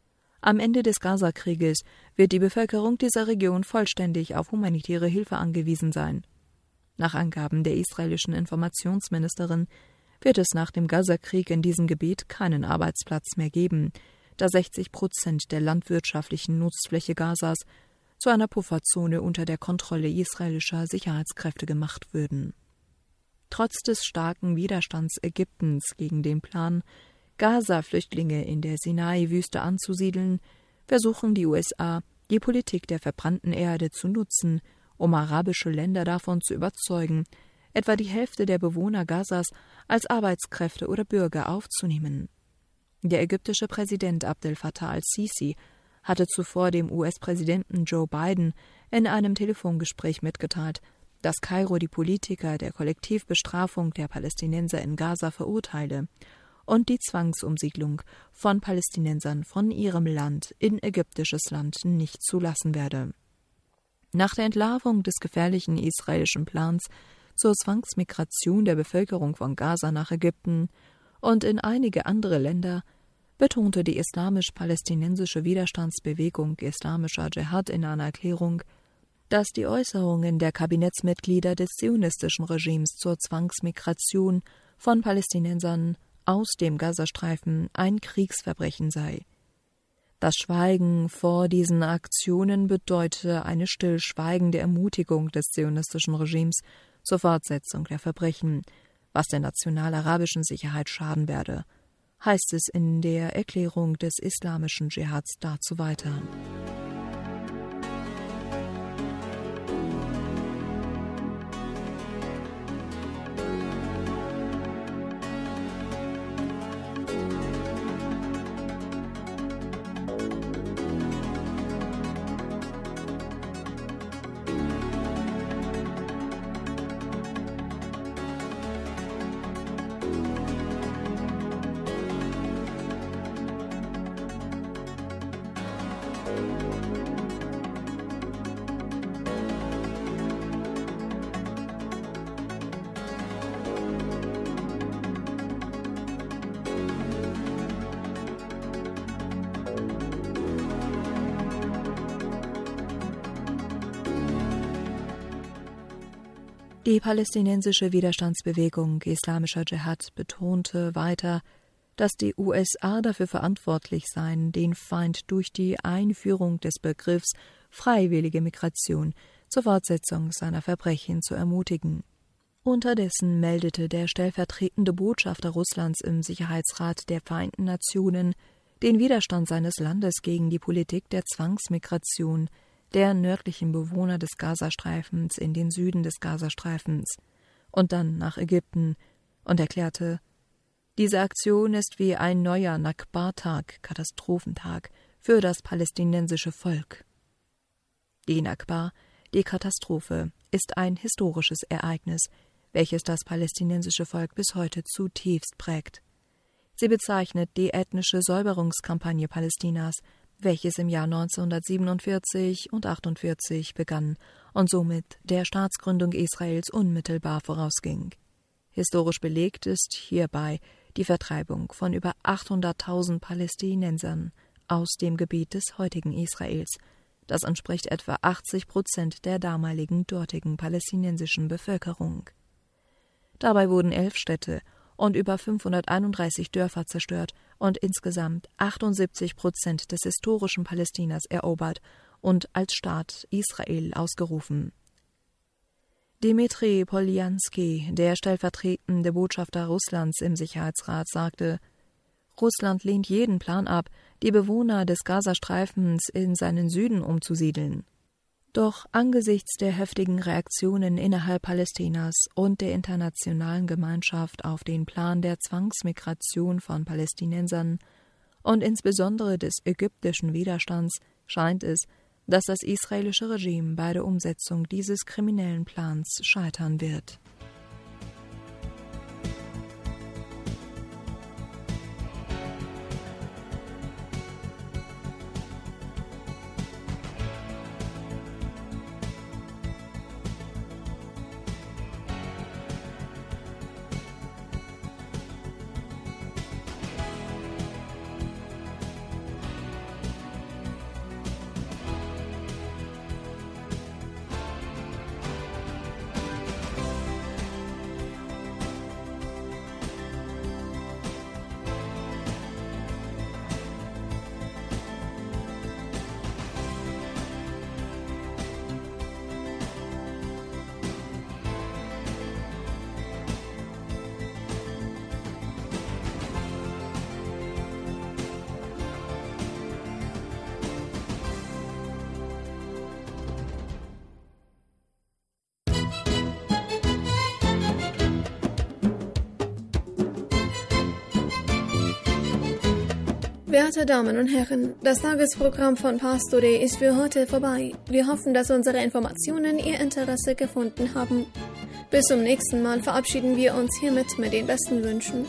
am Ende des Gaza-Krieges wird die Bevölkerung dieser Region vollständig auf humanitäre Hilfe angewiesen sein. Nach Angaben der israelischen Informationsministerin wird es nach dem Gaza-Krieg in diesem Gebiet keinen Arbeitsplatz mehr geben, da sechzig Prozent der landwirtschaftlichen Nutzfläche Gazas zu einer Pufferzone unter der Kontrolle israelischer Sicherheitskräfte gemacht würden. Trotz des starken Widerstands Ägyptens gegen den Plan, Gaza-Flüchtlinge in der Sinai-Wüste anzusiedeln, versuchen die U S A, die Politik der verbrannten Erde zu nutzen, um arabische Länder davon zu überzeugen, etwa die Hälfte der Bewohner Gazas als Arbeitskräfte oder Bürger aufzunehmen. Der ägyptische Präsident Abdel Fattah al-Sisi hatte zuvor dem U S-Präsidenten Joe Biden in einem Telefongespräch mitgeteilt, dass Kairo die Politiker der Kollektivbestrafung der Palästinenser in Gaza verurteile und die Zwangsumsiedlung von Palästinensern von ihrem Land in ägyptisches Land nicht zulassen werde. Nach der Entlarvung des gefährlichen israelischen Plans zur Zwangsmigration der Bevölkerung von Gaza nach Ägypten und in einige andere Länder betonte die islamisch-palästinensische Widerstandsbewegung Islamischer Dschihad in einer Erklärung, dass die Äußerungen der Kabinettsmitglieder des zionistischen Regimes zur Zwangsmigration von Palästinensern aus dem Gazastreifen ein Kriegsverbrechen sei. Das Schweigen vor diesen Aktionen bedeute eine stillschweigende Ermutigung des zionistischen Regimes zur Fortsetzung der Verbrechen, was der national-arabischen Sicherheit schaden werde, heißt es in der Erklärung des islamischen Dschihads dazu weiter. Die palästinensische Widerstandsbewegung Islamischer Dschihad betonte weiter, dass die U S A dafür verantwortlich seien, den Feind durch die Einführung des Begriffs freiwillige Migration zur Fortsetzung seiner Verbrechen zu ermutigen. Unterdessen meldete der stellvertretende Botschafter Russlands im Sicherheitsrat der Vereinten Nationen den Widerstand seines Landes gegen die Politik der Zwangsmigration der nördlichen Bewohner des Gazastreifens in den Süden des Gazastreifens und dann nach Ägypten und erklärte, diese Aktion ist wie ein neuer Nakba-Tag, Katastrophentag, für das palästinensische Volk. Die Nakba, die Katastrophe, ist ein historisches Ereignis, welches das palästinensische Volk bis heute zutiefst prägt. Sie bezeichnet die ethnische Säuberungskampagne Palästinas, welches im Jahr neunzehnhundertsiebenundvierzig und achtundvierzig begann und somit der Staatsgründung Israels unmittelbar vorausging. Historisch belegt ist hierbei die Vertreibung von über achthunderttausend Palästinensern aus dem Gebiet des heutigen Israels. Das entspricht etwa achtzig Prozent der damaligen dortigen palästinensischen Bevölkerung. Dabei wurden elf Städte und über fünfhunderteinunddreißig Dörfer zerstört und insgesamt achtundsiebzig Prozent des historischen Palästinas erobert und als Staat Israel ausgerufen. Dmitri Poljanski, der stellvertretende Botschafter Russlands im Sicherheitsrat, sagte, Russland lehnt jeden Plan ab, die Bewohner des Gazastreifens in seinen Süden umzusiedeln. Doch angesichts der heftigen Reaktionen innerhalb Palästinas und der internationalen Gemeinschaft auf den Plan der Zwangsmigration von Palästinensern und insbesondere des ägyptischen Widerstands scheint es, dass das israelische Regime bei der Umsetzung dieses kriminellen Plans scheitern wird. Werte Damen und Herren, das Tagesprogramm von Pastore ist für heute vorbei. Wir hoffen, dass unsere Informationen Ihr Interesse gefunden haben. Bis zum nächsten Mal verabschieden wir uns hiermit mit den besten Wünschen.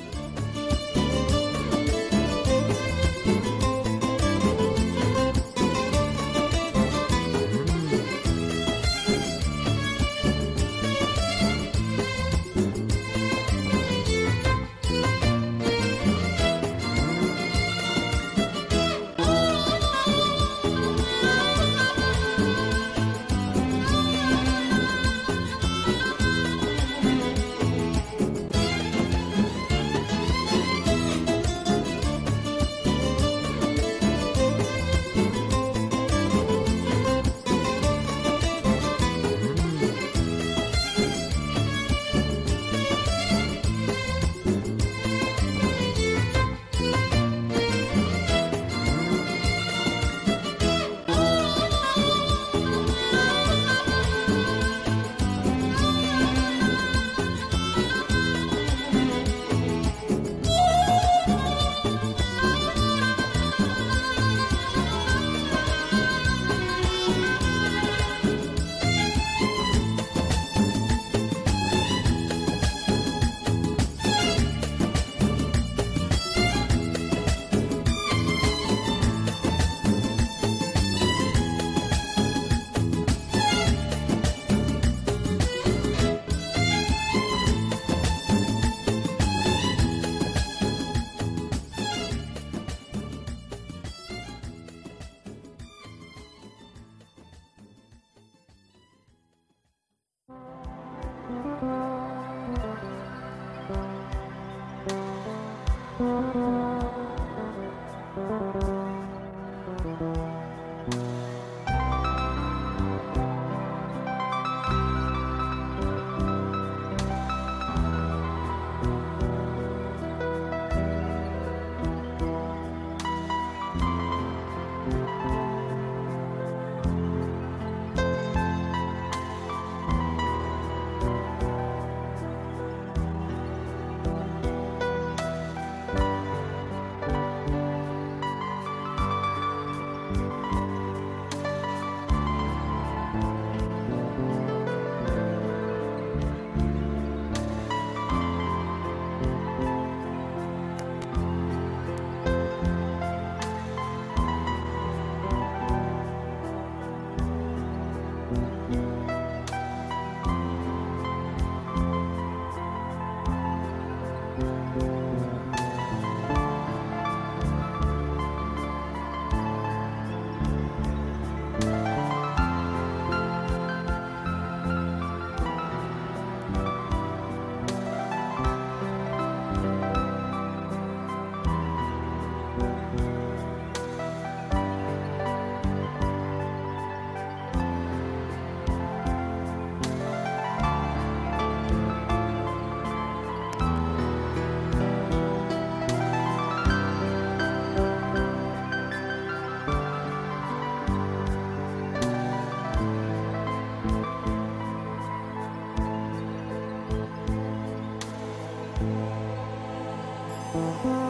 Thank you.